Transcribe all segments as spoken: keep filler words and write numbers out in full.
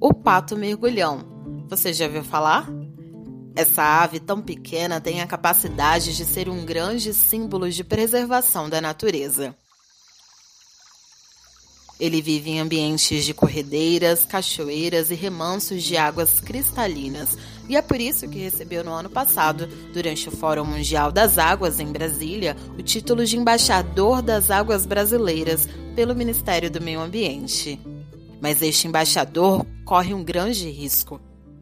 O pato mergulhão. Você já ouviu falar? Essa ave tão pequena tem a capacidade de ser um grande símbolo de preservação da natureza. Ele vive em ambientes de corredeiras, cachoeiras e remansos de águas cristalinas, e é por isso que recebeu no ano passado, durante o Fórum Mundial das Águas em Brasília, o título de Embaixador das Águas Brasileiras pelo Ministério do Meio Ambiente. Mas este embaixador corre um grande risco.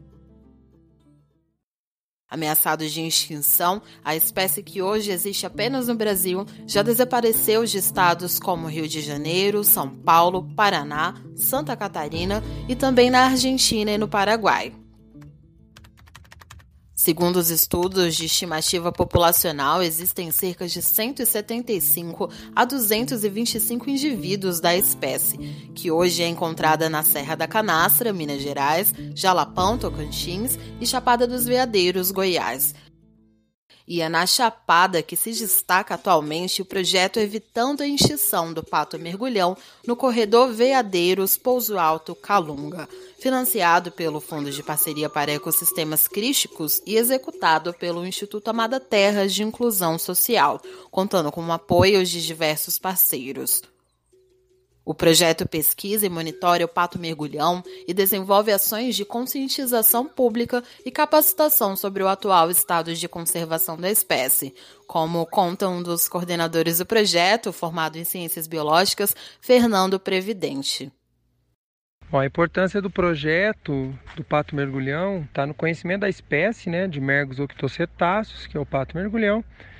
Ameaçado de extinção, a espécie que hoje existe apenas no Brasil já desapareceu de estados como Rio de Janeiro, São Paulo, Paraná, Santa Catarina e também na Argentina e no Paraguai. Segundo os estudos de estimativa populacional, existem cerca de cento e setenta e cinco a duzentos e vinte e cinco indivíduos da espécie, que hoje é encontrada na Serra da Canastra, Minas Gerais, Jalapão, Tocantins e Chapada dos Veadeiros, Goiás. E é na Chapada que se destaca atualmente o projeto Evitando a Extinção do Pato Mergulhão no corredor Veadeiros Pouso Alto Calunga, financiado pelo Fundo de Parceria para Ecossistemas Crísticos e executado pelo Instituto Amada Terra de Inclusão Social, contando com o apoio de diversos parceiros. O projeto pesquisa e monitora o pato mergulhão e desenvolve ações de conscientização pública e capacitação sobre o atual estado de conservação da espécie, como conta um dos coordenadores do projeto, formado em Ciências Biológicas, Fernando Previdente. Bom, a importância do projeto do pato mergulhão está no conhecimento da espécie, né, de Mergus octocetáceos, que é o pato mergulhão.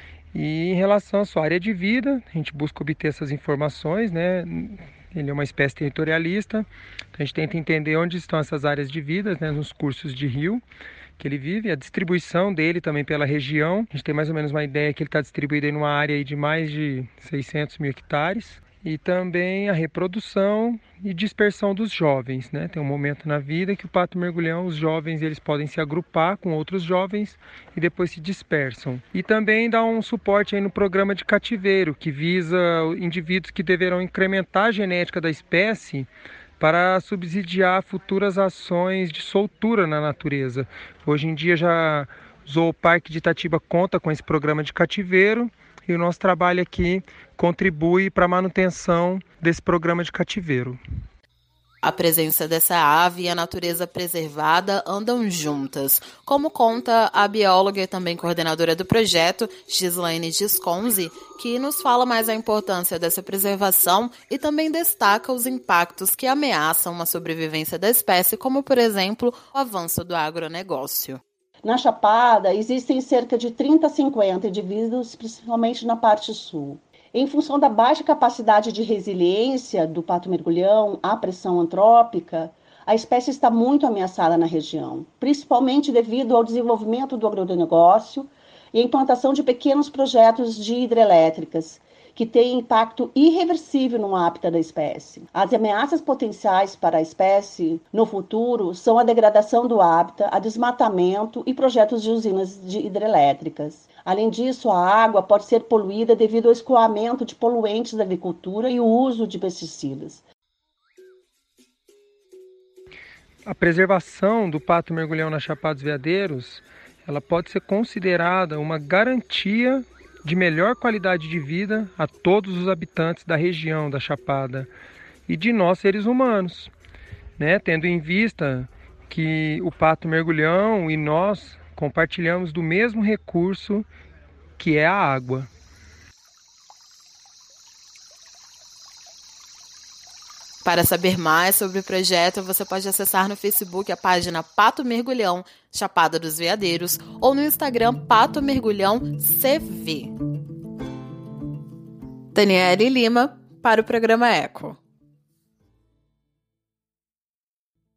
E em relação à sua área de vida, a gente busca obter essas informações, né? Ele é uma espécie territorialista, então a gente tenta entender onde estão essas áreas de vida, né, nos cursos de rio que ele vive, a distribuição dele também pela região. A gente tem mais ou menos uma ideia que ele está distribuído em uma área aí de mais de seiscentos mil hectares. E também a reprodução e dispersão dos jovens, né? Tem um momento na vida que o pato mergulhão, os jovens, eles podem se agrupar com outros jovens e depois se dispersam. E também dá um suporte aí no programa de cativeiro, que visa indivíduos que deverão incrementar a genética da espécie para subsidiar futuras ações de soltura na natureza. Hoje em dia já o Zooparque de Itatiba conta com esse programa de cativeiro, e o nosso trabalho aqui contribui para a manutenção desse programa de cativeiro. A presença dessa ave e a natureza preservada andam juntas, como conta a bióloga e também coordenadora do projeto, Gislaine Disconzi, que nos fala mais a importância dessa preservação e também destaca os impactos que ameaçam a sobrevivência da espécie, como, por exemplo, o avanço do agronegócio. Na Chapada, existem cerca de trinta a cinquenta indivíduos, principalmente na parte sul. Em função da baixa capacidade de resiliência do pato mergulhão à pressão antrópica, a espécie está muito ameaçada na região, principalmente devido ao desenvolvimento do agronegócio e a implantação de pequenos projetos de hidrelétricas, que têm impacto irreversível no hábitat da espécie. As ameaças potenciais para a espécie no futuro são a degradação do hábitat, a desmatamento e projetos de usinas de hidrelétricas. Além disso, a água pode ser poluída devido ao escoamento de poluentes da agricultura e o uso de pesticidas. A preservação do pato mergulhão na Chapada dos Veadeiros, ela pode ser considerada uma garantia de melhor qualidade de vida a todos os habitantes da região da Chapada e de nós seres humanos, né? Tendo em vista que o pato mergulhão e nós compartilhamos do mesmo recurso que é a água. Para saber mais sobre o projeto, você pode acessar no Facebook a página Pato Mergulhão, Chapada dos Veadeiros, ou no Instagram Pato Mergulhão C V. Daniele Lima, para o programa Eco.